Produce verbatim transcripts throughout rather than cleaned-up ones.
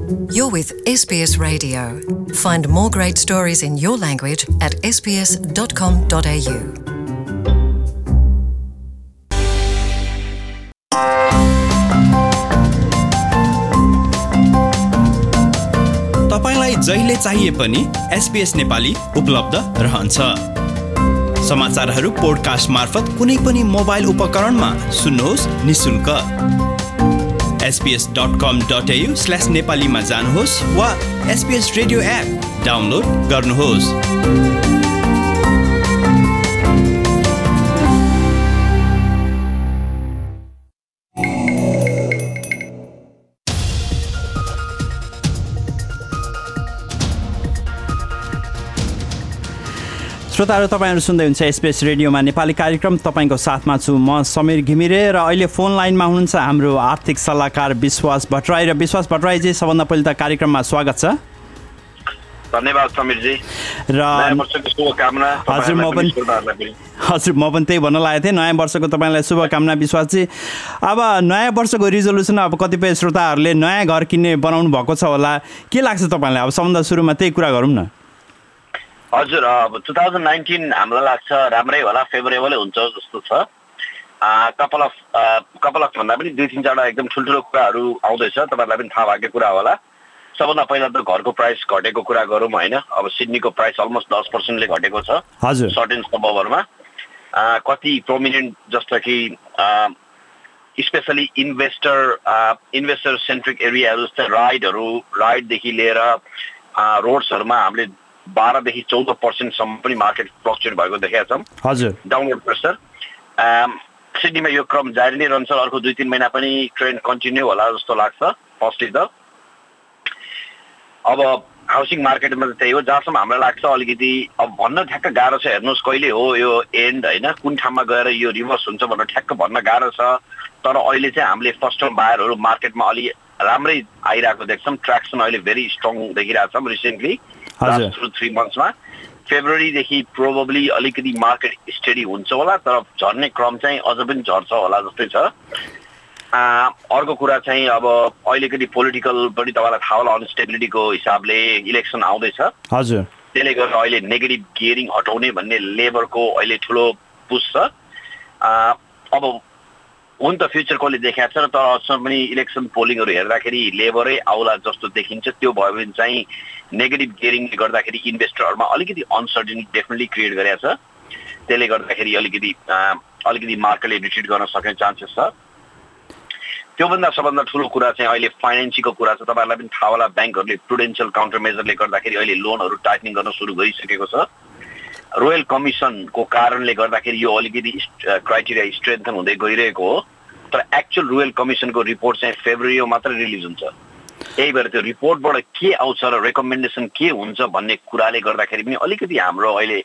You're with S B S Radio. Find more great stories in your language at s b s dot com dot a u. तपाईलाई जहिले चाहिए पनि S B S Nepali उपलब्ध रहन्छ। समाचारहरू podcast मार्फत कुनै पनि मोबाइल उपकरणमा सुन्नुहोस् निशुल्क। s b s dot com dot a u slash nepali मा जानुहोस् वा S B S radio app download गर्नुहोस्। श्रोताहरू, तपाईहरु सुन्दै हुनुहुन्छ S B S रेडियोमा नेपाली कार्यक्रम। तपाईको साथमा छु म समीर घिमिरे र अहिले फोन लाइनमा हुनुहुन्छ हाम्रो आर्थिक सल्लाहकार विश्वास भट्टराई। र विश्वास भट्टराई जी, सबभन्दा पहिले त कार्यक्रममा स्वागत छ। धन्यवाद समीर जी। र नयाँ वर्षको शुभकामना। हजुर म पनि हजुर म पनि त्यही भन्न लागेको थिएँ, नयाँ वर्षको तपाईलाई शुभकामना विश्वास जी। अब नयाँ वर्षको रिजोल्युसन अब कतिपय श्रोताहरूले नयाँ घर किन्ने बनाउनु भएको छ होला, के लाग्छ तपाईलाई? अब सबभन्दा सुरुमा त्यही कुरा गरौँ न। हजुर, अब टु थाउजन्ड नाइन्टिन हामीलाई लाग्छ राम्रै होला, फेभरेबलै हुन्छ जस्तो छ। कपाल अफ कपाल अफ भन्दा पनि दुई तिन चारवटा एकदम ठुल्ठुलो कुराहरू आउँदैछ, तपाईँहरूलाई पनि थाहा भएको कुरा होला। सबभन्दा पहिला त घरको प्राइस घटेको कुरा गरौँ होइन। अब सिडनीको प्राइस अलमोस्ट दस पर्सेन्टले घटेको छ सर्टेन सबरमा। कति प्रोमिनेन्ट जस्तो कि स्पेसली इन्भेस्टर इन्भेस्टर सेन्ट्रिक एरियाहरू जस्तै राइडहरू राइडदेखि लिएर रोड्सहरूमा हामीले बाह्रदेखि चौध पर्सेन्टसम्म पनि मार्केट फ्लक्चुएट भएको देखेका छौँ। हजुर, डाउनवर्ड प्रेसर। सिडनीमा यो क्रम जारी नै रहन्छ, अर्को दुई तिन महिना पनि ट्रेन्ड कन्टिन्यू होला जस्तो लाग्छ। फर्स्टली त अब हाउसिङ मार्केटमा त त्यही हो, जहाँसम्म हामीलाई लाग्छ अलिकति अब भन्न ठ्याक्क गाह्रो छ। हेर्नुहोस् कहिले हो यो एन्ड होइन, कुन ठाउँमा गएर यो रिभर्स हुन्छ भनेर ठ्याक्क भन्न गाह्रो छ। तर अहिले चाहिँ हामीले फर्स्ट टाइम बायरहरू मार्केटमा अलि राम्रै आइरहेको देख्छौँ। ट्र्याक्सन अहिले भेरी स्ट्रङ देखिरहेछौँ रिसेन्टली लास्ट टु थ्री मन्थ्समा। फेब्रुअरीदेखि प्रोबेबली अलिकति मार्केट स्टेडी हुन्छ होला, तर झर्ने क्रम चाहिँ अझ पनि झर्छ होला जस्तै छ। अर्को कुरा चाहिँ अब अहिलेको पोलिटिकल पनि तपाईँलाई थाहा होला, अनस्टेबिलिटीको हिसाबले इलेक्सन आउँदैछ। हजुर, त्यसले गर्दा अहिले नेगेटिभ गियरिङ हटाउने भन्ने लेबरको अहिले ठुलो पुस छ। अब हुन त फ्युचर कसले देखाएको छ, तर अझसम्म पनि इलेक्सन पोलिङहरू हेर्दाखेरि लेबरै आउला जस्तो देखिन्छ। त्यो भयो भने चाहिँ नेगेटिभ गियरिङले गर्दाखेरि इन्भेस्टरहरूमा अलिकति अनसर्टेनिटी डेफिनेटली क्रिएट गरेको छ। त्यसले गर्दाखेरि अलिकति अलिकति मार्केटले रिट्रिट गर्न सक्ने चान्सेस छ। त्योभन्दा सबभन्दा ठुलो कुरा चाहिँ अहिले फाइनेन्सिङको कुरा छ। तपाईँहरूलाई पनि थाहा होला, ब्याङ्कहरूले प्रुडेन्सियल काउन्टर मेजरले गर्दाखेरि अहिले लोनहरू टाइटनिङ गर्न सुरु गरिसकेको छ। रोयल कमिसनको कारणले गर्दाखेरि यो अलिकति क्राइटेरिया स्ट्रेन्थन हुँदै गइरहेको हो। तर एक्चुअल रोयल कमिसनको रिपोर्ट चाहिँ फेब्रुअरीमा मात्रै रिलिज हुन्छ। त्यही भएर त्यो रिपोर्टबाट के आउँछ र रेकमेन्डेसन के हुन्छ भन्ने कुराले गर्दाखेरि पनि अलिकति हाम्रो अहिले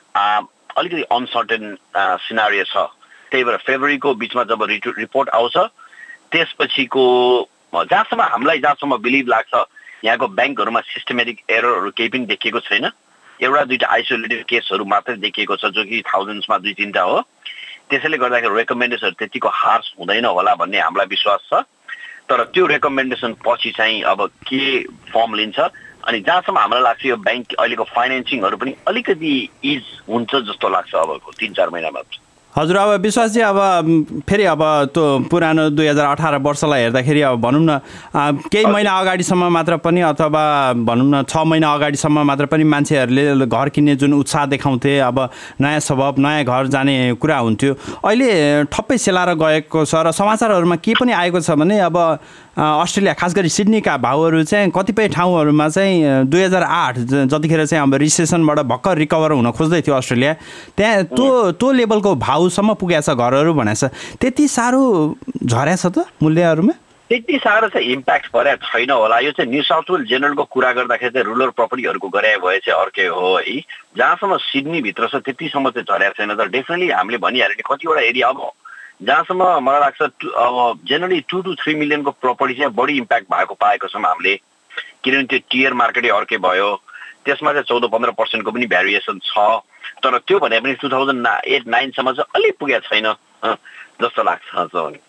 अलिकति अनसर्टेन सिनारियो छ। त्यही भएर फेब्रुअरीको बिचमा जब रिपोर्ट आउँछ त्यसपछिको जहाँसम्म हामीलाई जहाँसम्म बिलिभ लाग्छ यहाँको ब्याङ्कहरूमा सिस्टमेटिक एररहरू केही पनि देखिएको छैन। एउटा दुईवटा आइसोलेटेड केसहरू मात्रै देखिएको छ, जो कि थाउजन्ड्समा दुई तिनवटा हो। त्यसैले गर्दाखेरि रेकमेन्डेसन त्यतिको हार्स हुँदैन होला भन्ने हामीलाई विश्वास छ। तर त्यो रेकमेन्डेसन पछि चाहिँ अब के फर्म लिन्छ, अनि जहाँसम्म हामीलाई लाग्छ यो ब्याङ्क अहिलेको फाइनेन्सिङहरू पनि अलिकति इज हुन्छ जस्तो लाग्छ अबको तिन चार महिनामा। हजुर, अब विश्वासजी, अब फेरि अब त्यो पुरानो दुई हजार अठार वर्षलाई हेर्दाखेरि अब भनौँ न केही महिना अगाडिसम्म मात्र पनि अथवा भनौँ न छ महिना अगाडिसम्म मात्र पनि मान्छेहरूले घर किन्ने जुन उत्साह देखाउँथे, अब नयाँ स्वभाव नयाँ घर जाने कुरा हुन्थ्यो। अहिले ठप्पै सेलाएर गएको छ र समाचारहरूमा के पनि आएको छ भने अब अस्ट्रेलिया, खास गरी सिडनीका भाउहरू चाहिँ कतिपय ठाउँहरूमा चाहिँ दुई हजार आठ जतिखेर चाहिँ अब रिसेसनबाट भर्खर रिकभर हुन खोज्दै थियो अस्ट्रेलिया, त्यहाँ त्यो त्यो लेभलको भाउसम्म पुगेको छ घरहरू भनेको छ। त्यति साह्रो झरेको छ त मूल्यहरूमा? त्यति साह्रो चाहिँ इम्प्याक्ट परेको छैन होला। यो चाहिँ न्यू साउथ वेल्स जेनरलको कुरा गर्दाखेरि चाहिँ रुरल प्रपर्टीहरूको गरे भए चाहिँ अर्कै हो है। जहाँसम्म सिडनीभित्र छ त्यतिसम्म चाहिँ झरेको छैन। तर डेफिनेटली हामीले भनिहाल्यो नि कतिवटा एरिया अब जहाँसम्म मलाई लाग्छ अब जेनरली टू टू थ्री मिलियनको प्रपर्टी चाहिँ बढी इम्प्याक्ट भएको पाएको छौँ हामीले, किनभने त्यो टियर मार्केटै अर्कै भयो। त्यसमा चाहिँ चौध पन्ध्र पर्सेन्टको पनि भ्यारिएसन छ। तर त्यो भने पनि टु थाउजन्ड एट नाइनसम्म चाहिँ अलिक पुगेको छैन जस्तो लाग्छ।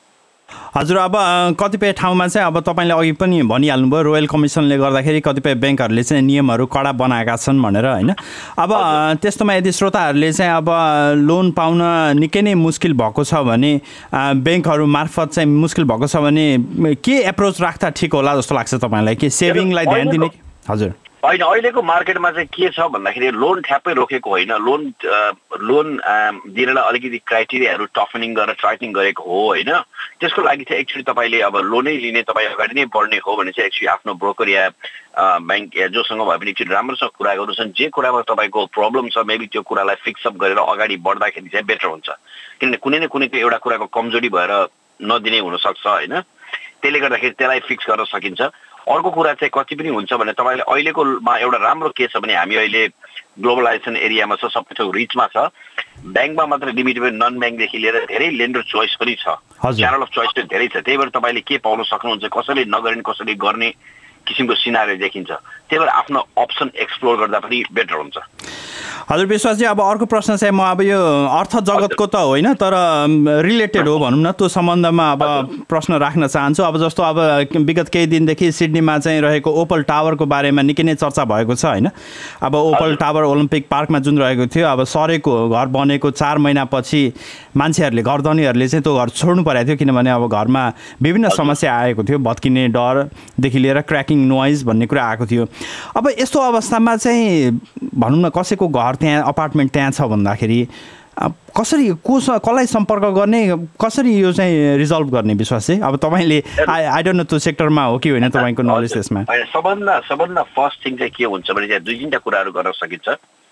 हजुर, अब कतिपय ठाउँमा चाहिँ अब तपाईँले अघि पनि भनिहाल्नुभयो रोयल कमिसनले गर्दाखेरि कतिपय ब्याङ्कहरूले चाहिँ नियमहरू कडा बनाएका छन् भनेर होइन। अब त्यस्तोमा यदि श्रोताहरूले चाहिँ अब लोन पाउन निकै नै मुस्किल भएको छ भने, ब्याङ्कहरू मार्फत चाहिँ मुस्किल भएको छ भने के एप्रोच राख्दा ठिक होला जस्तो लाग्छ तपाईँलाई? के सेभिङलाई ध्यान दिने? हजुर होइन, अहिलेको मार्केटमा चाहिँ के छ भन्दाखेरि लोन ठ्याप्पै रोकेको होइन, लोन लोन दिनलाई अलिकति क्राइटेरियाहरू टफनिङ गरेर टाइटनिङ गरेको हो होइन। त्यसको लागि चाहिँ एक्चुअली तपाईँले अब लोनै लिने तपाईँ अगाडि नै बढ्ने हो भने चाहिँ एक्चुअली आफ्नो ब्रोकर या ब्याङ्क या जोसँग भए पनि एकचोटि राम्रोसँग कुरा गर्नुहोस्। जे कुरामा तपाईँको प्रब्लम छ मेबी त्यो कुरालाई फिक्सअप गरेर अगाडि बढ्दाखेरि चाहिँ बेटर हुन्छ, किनभने कुनै न कुनै एउटा कुराको कमजोरी भएर नदिने हुनसक्छ होइन। त्यसले गर्दाखेरि त्यसलाई फिक्स गर्न सकिन्छ। अर्को कुरा चाहिँ कति पनि हुन्छ भने तपाईँले अहिलेकोमा एउटा राम्रो के छ भने हामी अहिले ग्लोबलाइजेसन एरियामा छ, सबै ठाउँ रिचमा छ, ब्याङ्कमा मात्र लिमिटेड नन ब्याङ्कदेखि लिएर धेरै लेन्डर चोइस पनि छ, च्यानल अफ चोइस पनि धेरै छ। त्यही भएर तपाईँले के पाउन सक्नुहुन्छ, कसैले नगर्ने कसैले गर्ने किसिमको सिनारी देखिन्छ। त्यही भएर आफ्नो अप्सन एक्सप्लोर गर्दा पनि बेटर हुन्छ। हजुर विश्वासजी, अब अर्को प्रश्न चाहिँ म अब यो अर्थ जगतको त होइन तर रिलेटेड हो भनौँ न, त्यो सम्बन्धमा अब प्रश्न राख्न चाहन्छु। अब जस्तो अब विगत केही दिनदेखि सिडनीमा चाहिँ रहेको ओपल टावरको बारेमा निकै नै चर्चा भएको छ होइन। अब ओपल टावर ओलम्पिक पार्कमा जुन रहेको थियो, अब सरेको घर बनेको चार महिनापछि मान्छेहरूले घरधनीहरूले चाहिँ त्यो घर छोड्नु परेको थियो, किनभने अब घरमा विभिन्न समस्या आएको थियो, भत्किने डरदेखि लिएर क्र्याकिङ नोइज भन्ने कुरा आएको थियो। अब यस्तो अवस्थामा चाहिँ भनौँ न कसैको घर त्यहाँ अपार्टमेन्ट त्यहाँ छ भन्दाखेरि कसरी कोसँग कसलाई सम्पर्क गर्ने, कसरी यो चाहिँ रिजल्भ गर्ने विश्वास चाहिँ? अब तपाईँले आई आई डोन्ट नो त्यो सेक्टरमा हो कि होइन तपाईँको नलेज त्यसमा? सबभन्दा सबभन्दा फर्स्ट थिङ चाहिँ के हुन्छ भने चाहिँ दुई तिनवटा कुराहरू गर्न सकिन्छ।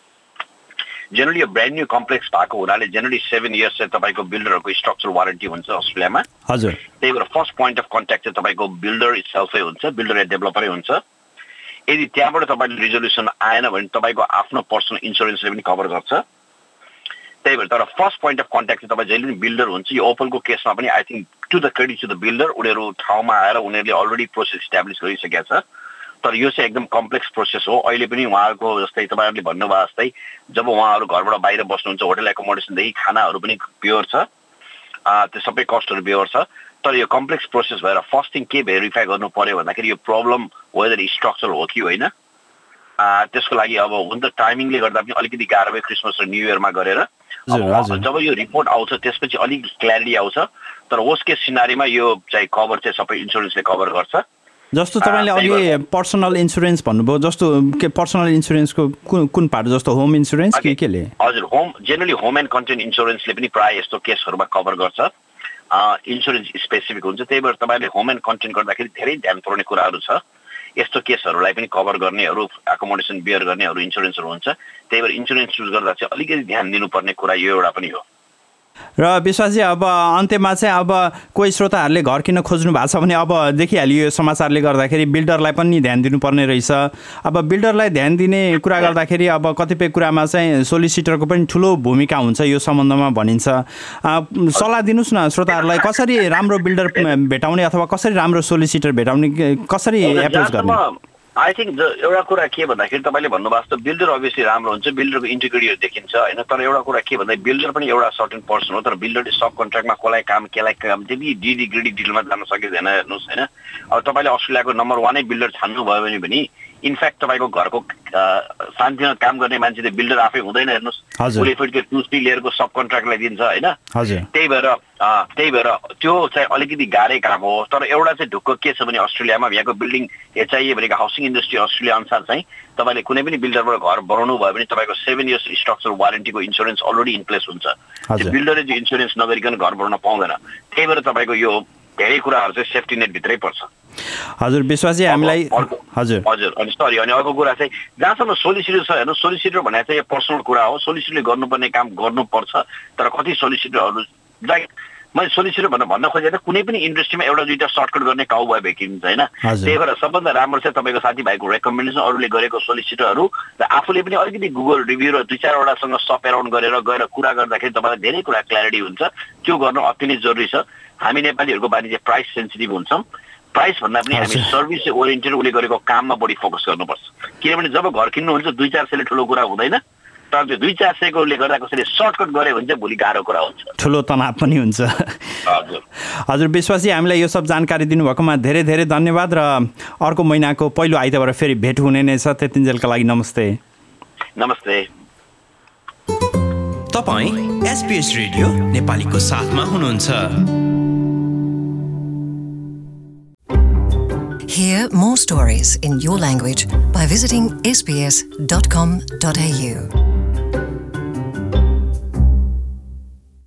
जेनरली यो ब्रान्ड न्यू कम्प्लेक्स भएको हुनाले जेनरली सेभेन इयर्स चाहिँ तपाईँको बिल्डरहरूको स्ट्रक्चरल वारेन्टी हुन्छ अस्ट्रेलियामा। हजुर, त्यही भएर फर्स्ट पोइन्ट अफ कन्ट्याक्ट चाहिँ तपाईँको बिल्डर इटसेल्फै हुन्छ, बिल्डर या डेभलपरै हुन्छ। यदि त्यहाँबाट तपाईँले रिजोल्युसन आएन भने तपाईँको आफ्नो पर्सनल इन्सुरेन्सले पनि कभर गर्छ। त्यही भएर तर फर्स्ट पोइन्ट अफ कन्ट्याक्ट चाहिँ तपाईँ जहिले पनि बिल्डर हुन्छ। यो ओपलको केसमा पनि I think to the credit to the builder, उनीहरू ठाउँमा आएर उनीहरूले अलरेडी प्रोसेस इस्टाब्लिस गरिसकेका छ। तर यो चाहिँ एकदम कम्प्लेक्स प्रोसेस हो। अहिले पनि उहाँहरूको जस्तै तपाईँहरूले भन्नुभयो जस्तै जब उहाँहरू घरबाट बाहिर बस्नुहुन्छ, होटल एकोमोडेसनदेखि खानाहरू पनि प्योर छ, त्यो सबै कस्टहरू प्योर छ। तर यो कम्प्लेक्स प्रोसेस भएर फर्स्ट थिङ के भेरिफाई गर्नु पर्यो भन्दाखेरि यो प्रब्लम वेदर स्ट्रक्चरल हो कि होइन। त्यसको लागि अब हुन त टाइमिङले गर्दा पनि अलिकति गाह्रो भयो क्रिसमस र न्यू इयरमा गरेर। जब यो रिपोर्ट आउँछ त्यसपछि अलिक क्ल्यारिटी आउँछ। तर वर्स्ट केस सिनारीमा यो चाहिँ कभर चाहिँ सबै इन्सुरेन्सले कभर गर्छ। जस्तो तपाईँले अघि पर्सनल इन्सुरेन्स भन्नुभयो, जस्तो के पर्सनल इन्सुरेन्सको कुन कुन पार्ट, जस्तो होम इन्सुरेन्स के केले? हजुर, home generally home and content इन्सुरेन्सले पनि प्रायः यस्तो केसहरूमा कभर गर्छ। इन्सुरेन्स स्पेसिफिक हुन्छ। त्यही भएर तपाईँले होम एन्ड कन्टेन्ट गर्दाखेरि धेरै ध्यान पुर्याउने कुराहरू छ। यस्तो केसहरूलाई पनि कभर गर्नेहरू, एकोमोडेसन बियर गर्नेहरू इन्सुरेन्सहरू हुन्छ। त्यही भएर इन्सुरेन्स युज गर्दा चाहिँ अलिकति ध्यान दिनुपर्ने कुरा यो एउटा पनि हो। र विश्वासजी, अब अन्त्यमा चाहिँ अब कोही श्रोताहरूले घर किन्न खोज्नु भएको छ भने अब देखिहाल्यो यो समाचारले गर्दाखेरि बिल्डरलाई पनि ध्यान दिनुपर्ने रहेछ। अब बिल्डरलाई ध्यान दिने कुरा गर्दाखेरि अब कतिपय कुरामा चाहिँ सोलिसिटरको पनि ठुलो भूमिका हुन्छ यो सम्बन्धमा भनिन्छ। सल्लाह दिनुहोस् न श्रोताहरूलाई, कसरी राम्रो बिल्डर भेटाउने अथवा कसरी राम्रो सोलिसिटर भेटाउने, कसरी एप्रोच गर्ने? आई थिङ्क एउटा कुरा के भन्दाखेरि तपाईँले भन्नुभएको जस्तो बिल्डर अभियसली राम्रो हुन्छ, बिल्डरको इन्टिग्रिटीहरू देखिन्छ होइन। तर एउटा कुरा के भन्दा बिल्डर पनि एउटा सर्टेन पर्सन हो। तर बिल्डरले सब कन्ट्र्याक्टमा कसलाई काम केलाई काम त्यति डिडी ग्रिडी डिटेलमा जान सकिँदैन हेर्नुहोस् होइन। अब तपाईँले अस्ट्रेलियाको नम्बर वानै बिल्डर छान्नुभयो भने पनि इनफ्याक्ट तपाईँको घरको शान्तिमा काम गर्ने मान्छे चाहिँ बिल्डर आफै हुँदैन हेर्नुहोस्। उसले फेरि त्यो टुस्टी लिएरको सब कन्ट्र्याक्टलाई दिन्छ होइन। त्यही भएर त्यही भएर त्यो चाहिँ अलिकति गाह्रै काम हो। तर एउटा चाहिँ ढुक्क के छ भने अस्ट्रेलियामा यहाँको बिल्डिङ एचआइए भनेको हाउसिङ इन्डस्ट्री अस्ट्रेलिया अनुसार चाहिँ तपाईँले कुनै पनि बिल्डरबाट घर बनाउनु भयो भने तपाईँको सेभेन इयर्स स्ट्रक्चर वारेन्टीको इन्सुरेन्स अलरेडी इन प्लेस हुन्छ। बिल्डरले जो इन्सुरेन्स नगरिकन घर बनाउन पाउँदैन। त्यही भएर तपाईँको यो धेरै कुराहरू चाहिँ सेफ्टी नेट भित्रै पर्छ। हजुर विश्वासजी, हामीलाई हजुर हजुर अनि सरी अनि अर्को कुरा चाहिँ जहाँसम्म सोलिसिटर छ हेर्नु, सोलिसिटर भनेको चाहिँ यो पर्सनल कुरा हो। सोलिसिटरले गर्नुपर्ने काम गर्नुपर्छ। तर कति सोलिसिटरहरू लाइक मैले सोलिसिटर भनेर भन्न खोजेँ त कुनै पनि इन्डस्ट्रीमा एउटा दुईवटा सर्टकट गर्ने काउ भयो भेटिन्छ होइन। त्यही भएर सबभन्दा राम्रो चाहिँ तपाईँको साथीभाइको रेकमेन्डेसन, अरूले गरेको सोलिसिटरहरू र आफूले पनि अलिकति गुगल रिभ्यू र दुई चारवटासँग सप एराउन्ड गरेर गएर कुरा गर्दाखेरि तपाईँलाई धेरै कुरा क्ल्यारिटी हुन्छ। त्यो गर्नु अति नै जरुरी छ। हामी नेपालीहरूको बानी चाहिँ प्राइस सेन्सिटिभ हुन्छौँ। प्राइस भन्दा पनि हामी सर्भिस ओरिएन्टेड उसले गरेको काममा बढी फोकस गर्नुपर्छ। किनभने जब घर किन्नुहुन्छ दुई चार सयले ठुलो कुरा हुँदैन। तर त्यो दुई चार सयकोले गर्दा कसैले सर्टकट गऱ्यो भने चाहिँ भोलि गाह्रो कुरा हुन्छ, ठुलो तनाव पनि हुन्छ। हजुर हजुर विश्वासजी, हामीलाई यो सब जानकारी दिनुभएकोमा धेरै धेरै धन्यवाद र अर्को महिनाको पहिलो आइतबार फेरि भेट हुने नै छ। त्यतिन्जेलका लागि नमस्ते। नमस्ते। तपाईँ एसपीएस रेडियो नेपालीको साथमा हुनुहुन्छ। Hear more stories in your language by visiting s b s dot com dot a u.